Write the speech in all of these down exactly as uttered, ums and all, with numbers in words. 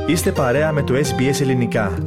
Είστε παρέα με το ες μπι ες Ελληνικά.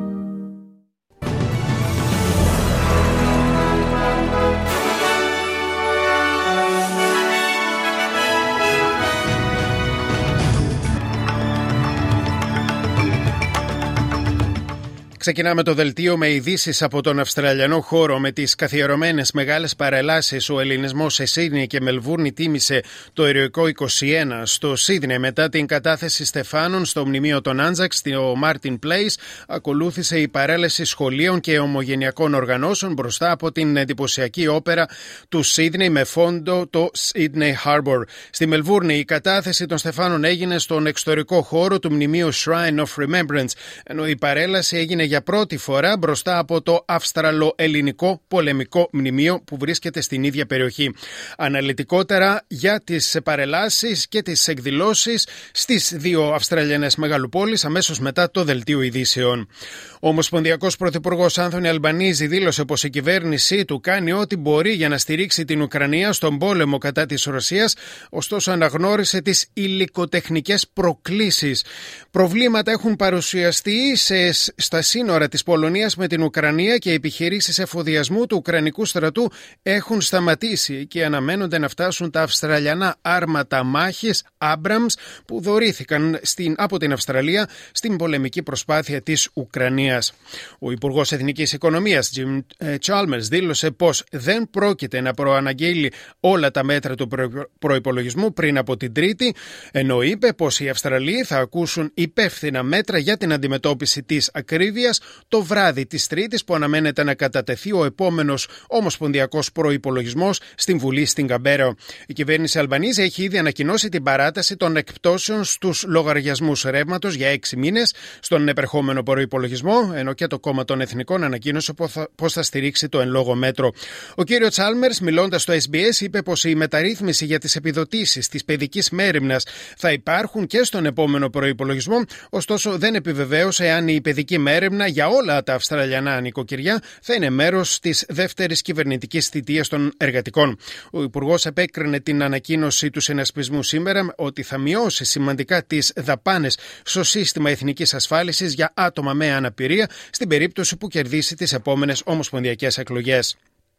Ξεκινάμε το δελτίο με ειδήσεις από τον Αυστραλιανό χώρο. Με τις καθιερωμένες μεγάλες παρελάσεις, ο ελληνισμός σε Σίδνεϊ και Μελβούρνη τίμησε το ηρωικό είκοσι ένα. Στο Σίδνεϊ, μετά την κατάθεση στεφάνων στο μνημείο των Άντζακ, στο Μάρτιν Πλέις, ακολούθησε η παρέλαση σχολείων και ομογενειακών οργανώσεων μπροστά από την εντυπωσιακή όπερα του Σίδνεϊ με φόντο το Sydney Harbour. Στη Μελβούρνη, η κατάθεση των στεφάνων έγινε στον εξωτερικό χώρο του μνημείου Shrine of Remembrance, ενώ η παρέλαση έγινε για πρώτη φορά μπροστά από το Αυστραλο-Ελληνικό Πολεμικό Μνημείο που βρίσκεται στην ίδια περιοχή. Αναλυτικότερα για τις παρελάσεις και τις εκδηλώσεις στις δύο Αυστραλιανές μεγαλοπόλεις αμέσως μετά το δελτίο ειδήσεων. Ο Ομοσπονδιακός Πρωθυπουργός Άνθονι Αλμπανίζη δήλωσε πως η κυβέρνησή του κάνει ό,τι μπορεί για να στηρίξει την Ουκρανία στον πόλεμο κατά της Ρωσίας, ωστόσο αναγνώρισε τις υλικοτεχνικές προκλήσεις. Προβλήματα έχουν παρουσιαστεί σε, στα σύνορα της Πολωνίας με την Ουκρανία και οι επιχειρήσεις εφοδιασμού του Ουκρανικού στρατού έχουν σταματήσει και αναμένονται να φτάσουν τα Αυστραλιανά άρματα μάχης Abrams που δωρήθηκαν στην, από την Αυστραλία στην πολεμική προσπάθεια της Ουκρανίας. Ο Υπουργός Εθνικής Οικονομίας Jim Chalmers δήλωσε πως δεν πρόκειται να προαναγγείλει όλα τα μέτρα του προϋπολογισμού πριν από την Τρίτη, ενώ είπε πως οι Αυστραλοί θα ακούσουν υπεύθυνα μέτρα για την αντιμετώπιση της ακρίβειας το βράδυ της Τρίτης που αναμένεται να κατατεθεί ο επόμενος ομοσπονδιακός προϋπολογισμός στην Βουλή στην Καμπέρα. Η κυβέρνηση Αλμπανίζη έχει ήδη ανακοινώσει την παράταση των εκπτώσεων στους λογαριασμούς ρεύματος για έξι μήνες στον επερχόμενο προϋπολογισμό, ενώ και το Κόμμα των Εθνικών ανακοίνωσε πως θα στηρίξει το εν λόγω μέτρο. Ο κύριος Τσάλμερς, μιλώντας στο ες μπι ες, είπε πως η μεταρρύθμιση για τις επιδοτήσεις της παιδικής μέριμνας θα υπάρχουν και στον επόμενο προϋπολογισμό, ωστόσο δεν επιβεβαίωσε αν η παιδική μέριμνα για όλα τα Αυστραλιανά νοικοκυριά θα είναι μέρος της δεύτερης κυβερνητικής θητείας των εργατικών. Ο Υπουργός επέκρινε την ανακοίνωση του συνασπισμού σήμερα ότι θα μειώσει σημαντικά τις δαπάνες στο σύστημα εθνικής ασφάλισης για άτομα με αναπηρία στην περίπτωση που κερδίσει τις επόμενες ομοσπονδιακές εκλογές.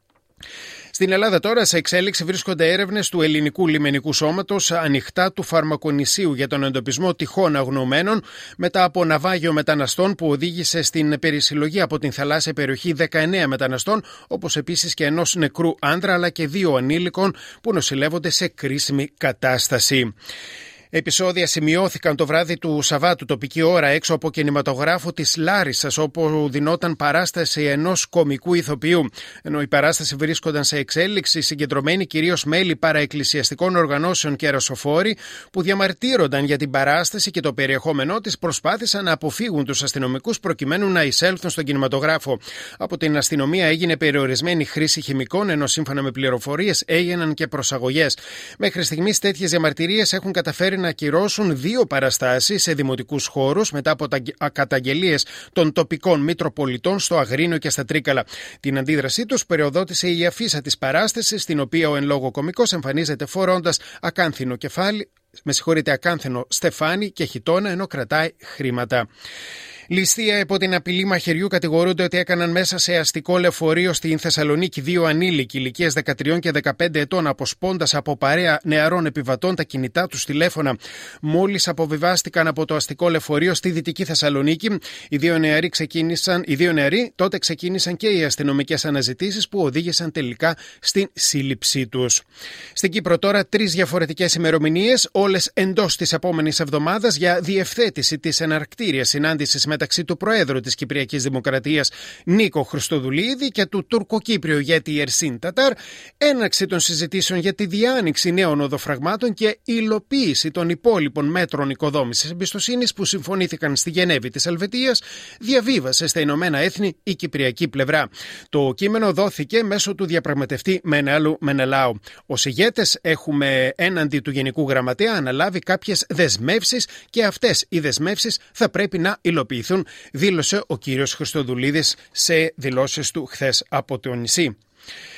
Στην Ελλάδα τώρα σε εξέλιξη βρίσκονται έρευνες του Ελληνικού Λιμενικού Σώματος ανοιχτά του Φαρμακονησίου για τον εντοπισμό τυχών αγνοωμένων μετά από ναυάγιο μεταναστών που οδήγησε στην περισυλλογή από την θαλάσσια περιοχή δεκαεννέα μεταναστών, όπως επίσης και ενός νεκρού άντρα αλλά και δύο ανήλικων που νοσηλεύονται σε κρίσιμη κατάσταση. Επεισόδια σημειώθηκαν το βράδυ του Σαββάτου τοπική ώρα έξω από κινηματογράφο της Λάρισσας, όπου δινόταν παράσταση ενός κομικού ηθοποιού. Ενώ η παράσταση βρίσκονταν σε εξέλιξη, συγκεντρωμένοι κυρίως μέλη παραεκκλησιαστικών οργανώσεων και ρωσοφόροι που διαμαρτύρονταν για την παράσταση και το περιεχόμενό της προσπάθησαν να αποφύγουν τους αστυνομικούς προκειμένου να εισέλθουν στον κινηματογράφο. Από την αστυνομία έγινε περιορισμένη χρήση χημικών, ενώ σύμφωνα με πληροφορίες έγιναν και προσαγωγές. Μέχρι στιγμής τέτοιες διαμαρτυρίες έχουν καταφέρει να ακυρώσουν δύο παραστάσεις σε δημοτικούς χώρους μετά από τα καταγγελίες των τοπικών μητροπολιτών στο Αγρίνιο και στα Τρίκαλα. Την αντίδρασή τους περιοδότησε η αφίσα της παράστασης, στην οποία ο εν λόγω κωμικός εμφανίζεται φορώντας ακάνθινο κεφάλι, με συγχωρείτε, ακάνθινο στεφάνι και χιτώνα, ενώ κρατάει χρήματα. Ληστεία υπό την απειλή μαχαιριού κατηγορούνται ότι έκαναν μέσα σε αστικό λεωφορείο στην Θεσσαλονίκη δύο ανήλικοι ηλικίας δεκατρία και δεκαπέντε ετών, αποσπώντας από παρέα νεαρών επιβατών τα κινητά τους τηλέφωνα. Μόλις αποβιβάστηκαν από το αστικό λεωφορείο στη Δυτική Θεσσαλονίκη, οι δύο νεαροί, ξεκίνησαν, οι δύο νεαροί τότε ξεκίνησαν και οι αστυνομικές αναζητήσεις που οδήγησαν τελικά στην σύλληψή τους. Στην Κύπρο τώρα τρεις διαφορετικές ημερομηνίες, όλες εντός της επόμενης εβδομάδας, για διευθέτηση της εναρκτήριας συνάντησης με μεταξύ του Προέδρου της Κυπριακής Δημοκρατίας Νίκο Χριστοδουλίδη και του Τουρκοκύπριου ηγέτη Ερσίν Τατάρ, έναρξη των συζητήσεων για τη διάνοιξη νέων οδοφραγμάτων και υλοποίηση των υπόλοιπων μέτρων οικοδόμησης εμπιστοσύνης που συμφωνήθηκαν στη Γενέβη της Ελβετίας, διαβίβασε στα Ηνωμένα Έθνη η κυπριακή πλευρά. Το κείμενο δόθηκε μέσω του διαπραγματευτή Μενέλου Μενελάου. Ως ηγέτες έχουμε έναντι του Γενικού Γραμματέα αναλάβει κάποιες δεσμεύσεις και αυτές οι δεσμεύσεις θα πρέπει να υλοποιηθούν, δήλωσε ο κύριος Χριστοδουλίδης σε δηλώσεις του χθες από το νησί.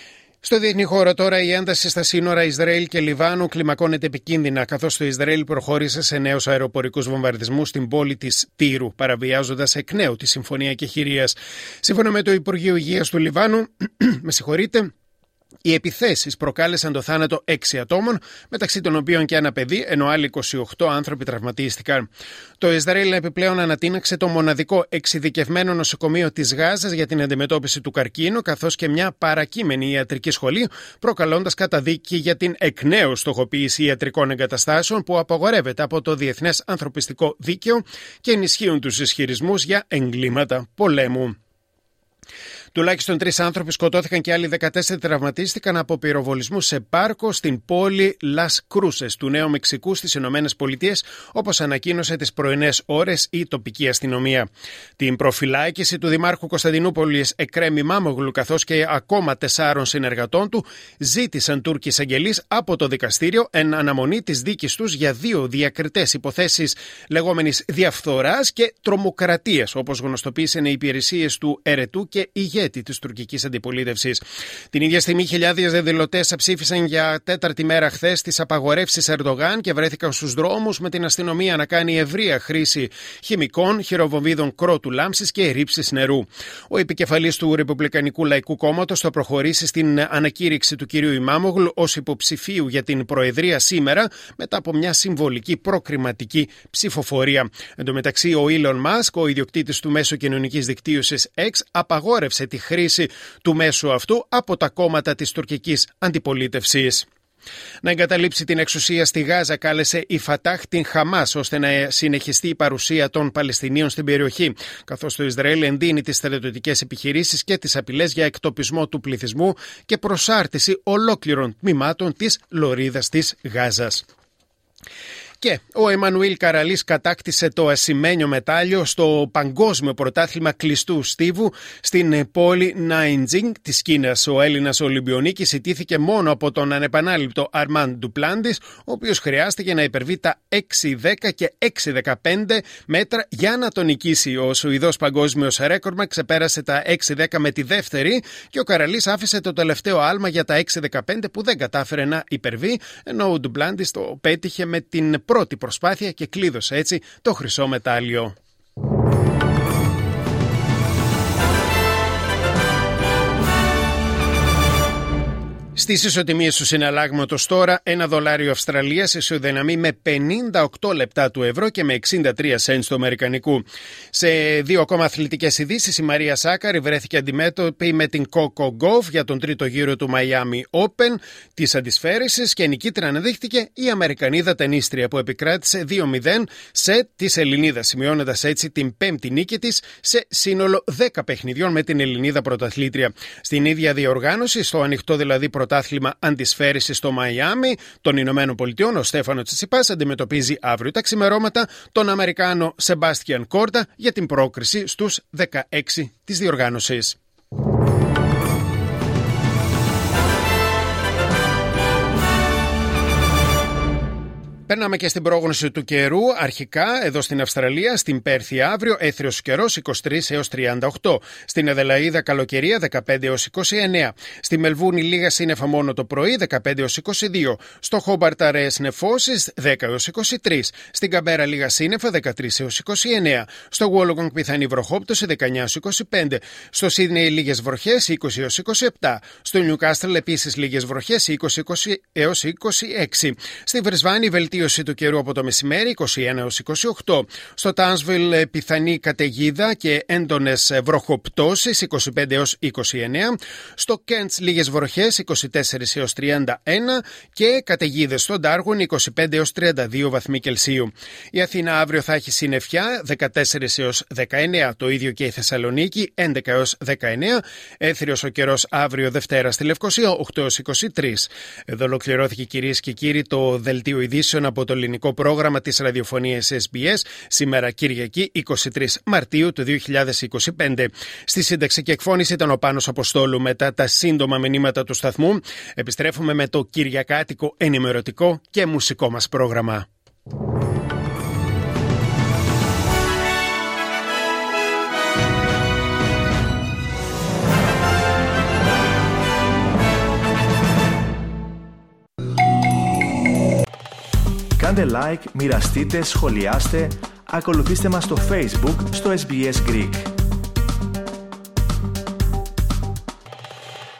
Στο διεθνή χώρο τώρα η ένταση στα σύνορα Ισραήλ και Λιβάνου κλιμακώνεται επικίνδυνα, καθώς το Ισραήλ προχώρησε σε νέους αεροπορικούς βομβαρδισμούς στην πόλη της Τύρου, παραβιάζοντας εκ νέου τη Συμφωνία Κεχηρίας. Σύμφωνα με το Υπουργείο Υγείας του Λιβάνου, με συγχωρείτε, οι επιθέσεις προκάλεσαν το θάνατο έξι ατόμων, μεταξύ των οποίων και ένα παιδί, ενώ άλλοι είκοσι οκτώ άνθρωποι τραυματίστηκαν. Το Ισραήλ επιπλέον ανατείναξε το μοναδικό εξειδικευμένο νοσοκομείο της Γάζας για την αντιμετώπιση του καρκίνου, καθώς και μια παρακείμενη ιατρική σχολή, προκαλώντας καταδίκη για την εκ νέου στοχοποίηση ιατρικών εγκαταστάσεων που απαγορεύεται από το Διεθνές Ανθρωπιστικό Δίκαιο και ενισχύουν τους ισχυρισμούς για εγκλήματα πολέμου. Τουλάχιστον τρεις άνθρωποι σκοτώθηκαν και άλλοι δεκατέσσερις τραυματίστηκαν από πυροβολισμούς σε πάρκο στην πόλη Λας Κρούσες του Νέου Μεξικού στις Ηνωμένες Πολιτείες, όπως ανακοίνωσε τις πρωινές ώρες η τοπική αστυνομία. Την προφυλάκηση του Δημάρχου Κωνσταντινούπολης Εκρέμ Ημάμογλου, καθώς και ακόμα τεσσάρων συνεργατών του, ζήτησαν Τούρκοι εισαγγελείς από το δικαστήριο εν αναμονή της δίκης τους για δύο διακριτές υποθέσεις λεγόμενης διαφθοράς και τρομοκρατίας, όπως γνωστοποίησαν οι υπηρεσίες του ερετού και ηγέτη της τουρκικής αντιπολίτευσης. Την ίδια στιγμή, χιλιάδες διαδηλωτές ψήφισαν για τέταρτη μέρα χθες τις απαγορεύσεις Ερντογάν και βρέθηκαν στους δρόμους, με την αστυνομία να κάνει ευρεία χρήση χημικών, χειροβομβίδων κρότου λάμψης και ρήψης νερού. Ο επικεφαλής του Ρεπουμπλικανικού Λαϊκού Κόμματος θα προχωρήσει στην ανακήρυξη του κυρίου Ημάμογλου ως υποψηφίου για την Προεδρία σήμερα, μετά από μια συμβολική προκριματική ψηφοφορία. Εν τω μεταξύ, ο Ήλον Μάσκ, ο ιδιοκτήτης του μέσου κοινωνικής δικτύωσης X, απαγόρευσε τη χρήση του μέσου αυτού από τα κόμματα της τουρκικής αντιπολίτευσης. Να εγκαταλείψει την εξουσία στη Γάζα κάλεσε η Φατάχ την Χαμάς, ώστε να συνεχιστεί η παρουσία των Παλαιστινίων στην περιοχή, καθώς το Ισραήλ εντείνει τις στρατιωτικές επιχειρήσεις και τις απειλές για εκτοπισμό του πληθυσμού και προσάρτηση ολόκληρων τμήματων της λωρίδας της Γάζας. Και ο Εμμανουήλ Καραλής κατάκτησε το ασημένιο μετάλλιο στο Παγκόσμιο Πρωτάθλημα Κλειστού Στίβου στην πόλη Νάιντζινγκ της Κίνας. Ο Έλληνας Ολυμπιονίκης ιτήθηκε μόνο από τον ανεπανάληπτο Αρμάν Ντουπλάντης, ο οποίος χρειάστηκε να υπερβεί τα έξι δέκα και έξι δεκαπέντε μέτρα για να τον νικήσει. Ο Σουηδός παγκόσμιος ρέκορμαν ξεπέρασε τα έξι δέκα με τη δεύτερη και ο Καραλής άφησε το τελευταίο άλμα για τα έξι δεκαπέντε που δεν κατάφερε να υπερβεί, ενώ ο Ντουπλάντης το πέτυχε με την πρώτη προσπάθεια και κλείδωσε έτσι το χρυσό μετάλλιο. Στις ισοτιμίες του συναλλάγματος τώρα, ένα δολάριο Αυστραλίας ισοδυναμεί με πενήντα οκτώ λεπτά του ευρώ και με εξήντα τρία σεντ του αμερικανικού. Σε δύο ακόμα αθλητικές ειδήσεις, η Μαρία Σάκαρη βρέθηκε αντιμέτωπη με την Coco Gauff για τον τρίτο γύρο του Miami Open της αντισφαίρησης και νικήτρια αναδείχθηκε η Αμερικανίδα τενίστρια, που επικράτησε δύο μηδέν σετ της Ελληνίδας, σημειώνοντας έτσι την πέμπτη νίκη της σε σύνολο δέκα παιχνιδιών με την Ελληνίδα πρωταθλήτρια. Στην ίδια διοργάνωση, στο ανοιχτό δηλαδή πρωτάθλημα αντισφαίρησης στο Μαϊάμι των Ηνωμένων Πολιτειών, ο Στέφανο Τσιτσιπάς αντιμετωπίζει αύριο τα ξημερώματα τον Αμερικάνο Σεμπάστιαν Κόρτα για την πρόκριση στους δεκαέξι της διοργάνωσης. Περνάμε και στην πρόγνωση του καιρού. Αρχικά, εδώ στην Αυστραλία, στην Πέρθη αύριο, έθριος καιρός είκοσι τρία έως τριάντα οκτώ. Στην Αδελαΐδα καλοκαιρία δεκαπέντε έως είκοσι εννέα. Στη Μελβούρνη λίγα σύννεφα μόνο το πρωί, δεκαπέντε έως είκοσι δύο. Στο Χόμπαρτ αραιές νεφώσεις, δέκα έως είκοσι τρία. Στην Καμπέρα λίγα σύννεφα, δεκατρία έως είκοσι εννέα. Στο Γουόλογκονγκ πιθανή βροχόπτωση, δεκαεννέα έως είκοσι πέντε. Στο Σίδνεϊ λίγες βροχές, είκοσι έως είκοσι επτά. Στο Νιουκάστλ επίσης λίγες βροχές, είκοσι έως είκοσι έξι. Στη Βρυσβάνη βελτίωση του καιρού από το μεσημέρι, είκοσι ένα έως είκοσι οκτώ. Στο Τάουνσβιλ πιθανή καταιγίδα και έντονες βροχοπτώσεις, είκοσι πέντε έως είκοσι εννέα. Στο Κέντς λίγες βροχές, είκοσι τέσσερα έως τριάντα ένα και καταιγίδες στο Ντάργουιν, είκοσι πέντε έως τριάντα δύο βαθμοί Κελσίου. Η Αθήνα αύριο θα έχει συννεφιά, δεκατέσσερα έως δεκαεννέα. Το ίδιο και η Θεσσαλονίκη, έντεκα έως δεκαεννέα. Έθριος ο καιρός αύριο Δευτέρα στη Λευκοσία, οκτώ έως είκοσι τρία. Εδώ ολοκληρώθηκε, κυρίες και κύριοι, το δελτίο ειδήσεων από το ελληνικό πρόγραμμα της ραδιοφωνίας ες μπι ες, σήμερα Κυριακή είκοσι τρεις Μαρτίου του δύο χιλιάδες είκοσι πέντε. Στη σύνταξη και εκφώνηση ήταν ο Πάνος Αποστόλου. Μετά τα σύντομα μηνύματα του σταθμού, επιστρέφουμε με το κυριακάτικο ενημερωτικό και μουσικό μας πρόγραμμα. Κάντε like, μοιραστείτε, σχολιάστε, ακολουθήστε μας στο Facebook στο ες μπι ες Greek.